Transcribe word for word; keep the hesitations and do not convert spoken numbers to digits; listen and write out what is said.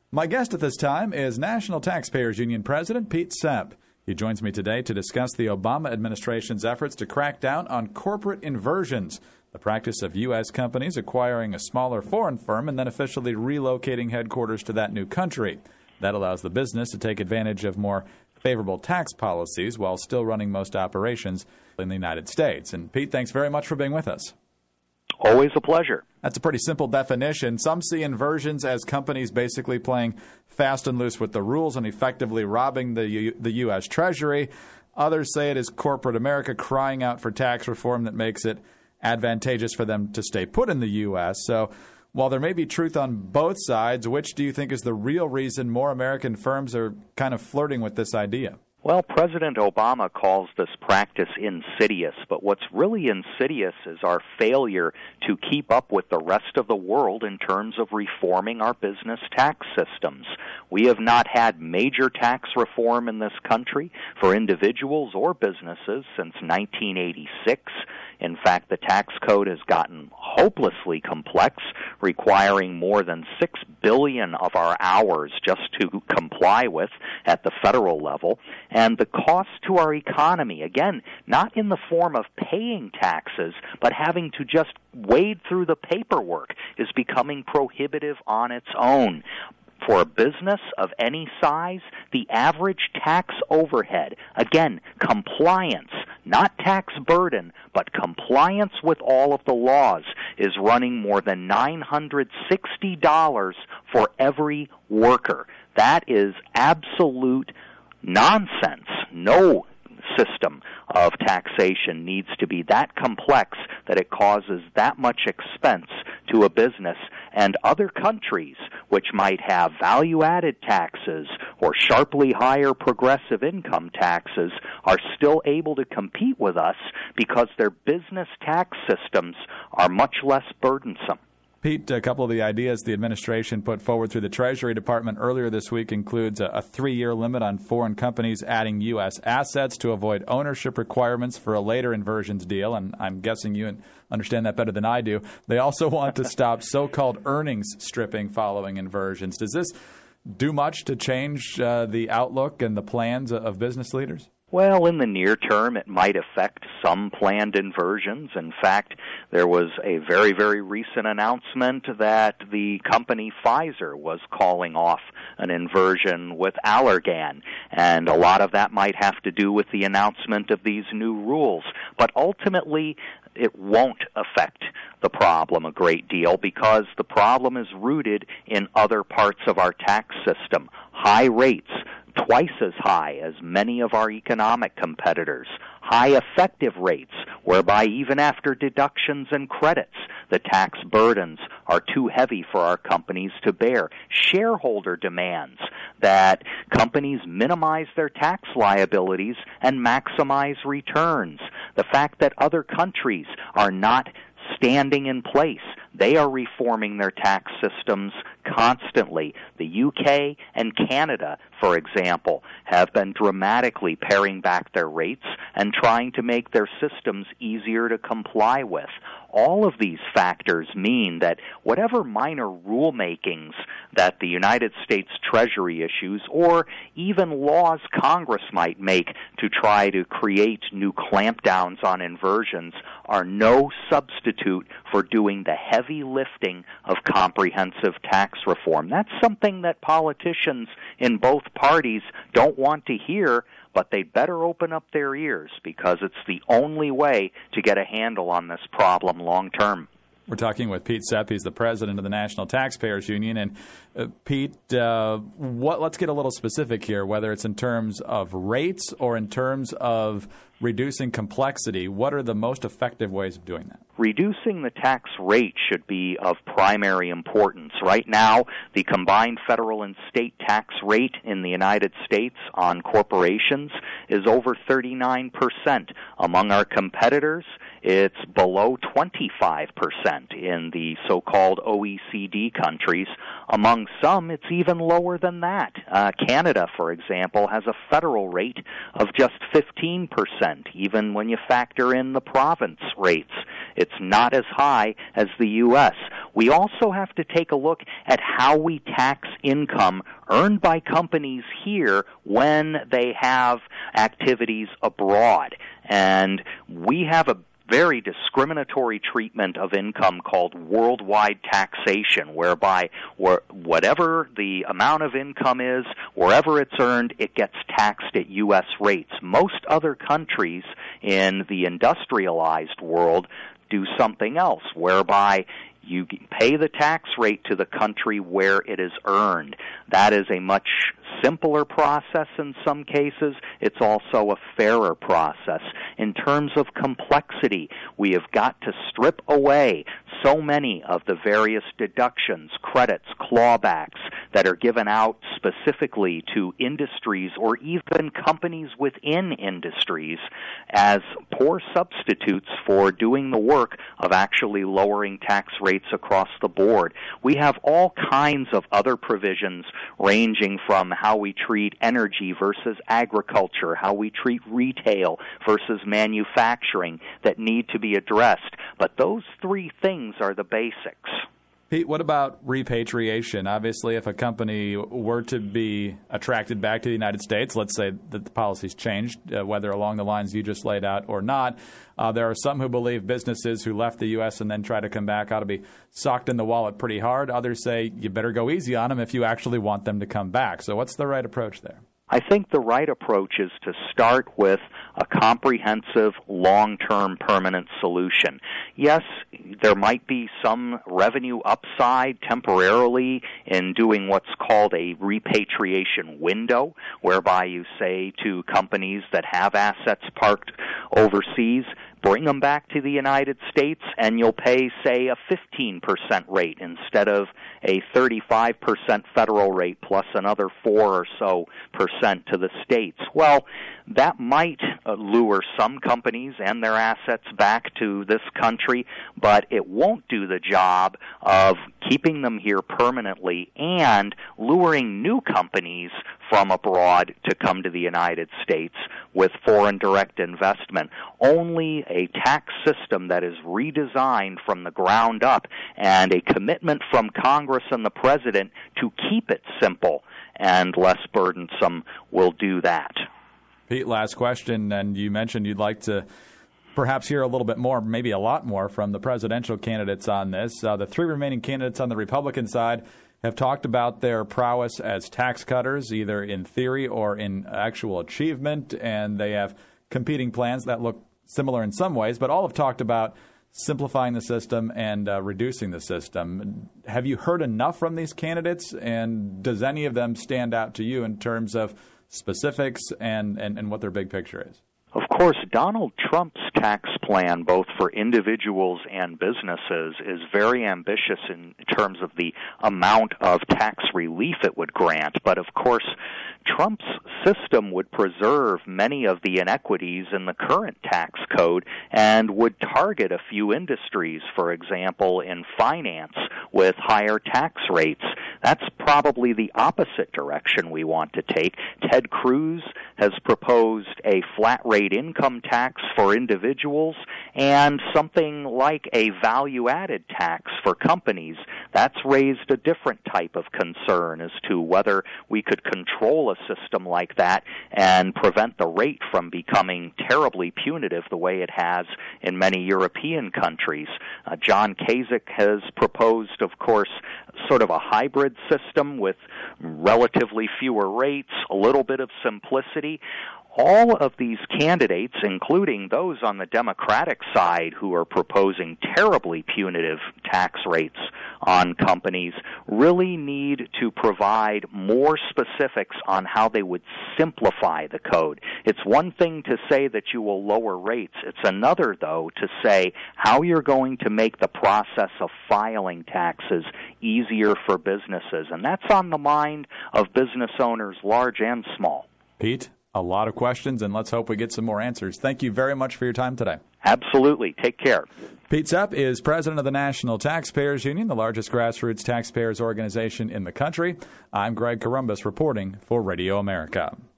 My guest at this time is National Taxpayers Union President Pete Sepp. He joins me today to discuss the Obama administration's efforts to crack down on corporate inversions, the practice of U S companies acquiring a smaller foreign firm and then officially relocating headquarters to that new country. That allows the business to take advantage of more favorable tax policies while still running most operations in the United States. And Pete, thanks very much for being with us. Always a pleasure. That's a pretty simple definition. Some see inversions as companies basically playing fast and loose with the rules and effectively robbing the U- the U S. Treasury. Others say it is corporate America crying out for tax reform that makes it advantageous for them to stay put in the U S. So while there may be truth on both sides, which do you think is the real reason more American firms are kind of flirting with this idea? Well, President Obama calls this practice insidious, but what's really insidious is our failure to keep up with the rest of the world in terms of reforming our business tax systems. We have not had major tax reform in this country for individuals or businesses since nineteen eighty-six. In fact, the tax code has gotten hopelessly complex, requiring more than six billion of our hours just to comply with at the federal level. And the cost to our economy, again, not in the form of paying taxes, but having to just wade through the paperwork, is becoming prohibitive on its own. For a business of any size, the average tax overhead, again, compliance, not tax burden, but compliance with all of the laws, is running more than nine hundred sixty dollars for every worker. That is absolute nonsense. No system of taxation needs to be that complex that it causes that much expense to a business. And other countries, which might have value-added taxes or sharply higher progressive income taxes, are still able to compete with us because their business tax systems are much less burdensome. Pete, a couple of the ideas the administration put forward through the Treasury Department earlier this week includes a, a three-year limit on foreign companies adding U S assets to avoid ownership requirements for a later inversions deal, and I'm guessing you understand that better than I do. They also want to stop so-called earnings stripping following inversions. Does this do much to change uh, the outlook and the plans of business leaders? Well, in the near term, it might affect some planned inversions. In fact, there was a very, very recent announcement that the company Pfizer was calling off an inversion with Allergan, and a lot of that might have to do with the announcement of these new rules. But ultimately, it won't affect the problem a great deal because the problem is rooted in other parts of our tax system. High rates, twice as high as many of our economic competitors, high effective rates, whereby even after deductions and credits, the tax burdens are too heavy for our companies to bear. Shareholder demands that companies minimize their tax liabilities and maximize returns. The fact that other countries are not standing in place. They are reforming their tax systems constantly. The U K and Canada, for example, have been dramatically paring back their rates and trying to make their systems easier to comply with. All of these factors mean that whatever minor rulemakings that the United States Treasury issues, or even laws Congress might make to try to create new clampdowns on inversions, are no substitute for doing the heavy lifting of comprehensive tax reform. That's something that politicians in both parties don't want to hear, but they'd better open up their ears because it's the only way to get a handle on this problem long term. We're talking with Pete Sepp. He's the president of the National Taxpayers Union. And uh, Pete, uh, what, let's get a little specific here, whether it's in terms of rates or in terms of reducing complexity. What are the most effective ways of doing that? Reducing the tax rate should be of primary importance. Right now, the combined federal and state tax rate in the United States on corporations is over thirty-nine percent. Among our competitors, it's below twenty-five percent in the so-called O E C D countries. Among some, it's even lower than that. Uh, Canada, for example, has a federal rate of just fifteen percent, even when you factor in the province rates. It's not as high as the U S. We also have to take a look at how we tax income earned by companies here when they have activities abroad. And we have a very discriminatory treatment of income called worldwide taxation, whereby whatever the amount of income is, wherever it's earned, it gets taxed at U S rates. Most other countries in the industrialized world do something else, whereby you pay the tax rate to the country where it is earned. That is a much simpler process in some cases. It's also a fairer process. In terms of complexity, we have got to strip away so many of the various deductions, credits, clawbacks that are given out specifically to industries or even companies within industries as poor substitutes for doing the work of actually lowering tax rates across the board. We have all kinds of other provisions ranging from how we treat energy versus agriculture, how we treat retail versus manufacturing that need to be addressed. But those three things are the basics. Pete, what about repatriation? Obviously, if a company were to be attracted back to the United States, let's say that the policy's changed, uh, whether along the lines you just laid out or not, uh, there are some who believe businesses who left the U S and then try to come back ought to be socked in the wallet pretty hard. Others say you better go easy on them if you actually want them to come back. So what's the right approach there? I think the right approach is to start with a comprehensive, long-term, permanent solution. Yes, there might be some revenue upside temporarily in doing what's called a repatriation window, whereby you say to companies that have assets parked overseas, bring them back to the United States and you'll pay, say, a fifteen percent rate instead of a thirty-five percent federal rate plus another four or so percent to the states. Well, that might uh, lure some companies and their assets back to this country, but it won't do the job of keeping them here permanently and luring new companies from abroad to come to the United States with foreign direct investment. Only a tax system that is redesigned from the ground up and a commitment from Congress and the President to keep it simple and less burdensome will do that. Pete, last question, and you mentioned you'd like to perhaps hear a little bit more, maybe a lot more, from the presidential candidates on this. Uh, the three remaining candidates on the Republican side have talked about their prowess as tax cutters, either in theory or in actual achievement, and they have competing plans that look similar in some ways, but all have talked about simplifying the system and uh, reducing the system. Have you heard enough from these candidates, and does any of them stand out to you in terms of specifics and, and, and what their big picture is? Of course, Donald Trump's tax plan, both for individuals and businesses, is very ambitious in terms of the amount of tax relief it would grant. But of course, Trump's system would preserve many of the inequities in the current tax code and would target a few industries, for example, in finance with higher tax rates. That's probably the opposite direction we want to take. Ted Cruz has proposed a flat rate income tax for individuals and something like a value-added tax for companies. That's raised a different type of concern as to whether we could control a system like that and prevent the rate from becoming terribly punitive the way it has in many European countries. Uh, John Kasich has proposed, of course, sort of a hybrid system with relatively fewer rates, a little bit of simplicity. All of these candidates, including those on the Democratic side who are proposing terribly punitive tax rates on companies, really need to provide more specifics on how they would simplify the code. It's one thing to say that you will lower rates. It's another, though, to say how you're going to make the process of filing taxes easier for businesses. And that's on the mind of business owners, large and small. Pete? A lot of questions, and let's hope we get some more answers. Thank you very much for your time today. Absolutely. Take care. Pete Sepp is president of the National Taxpayers Union, the largest grassroots taxpayers organization in the country. I'm Greg Corombos reporting for Radio America.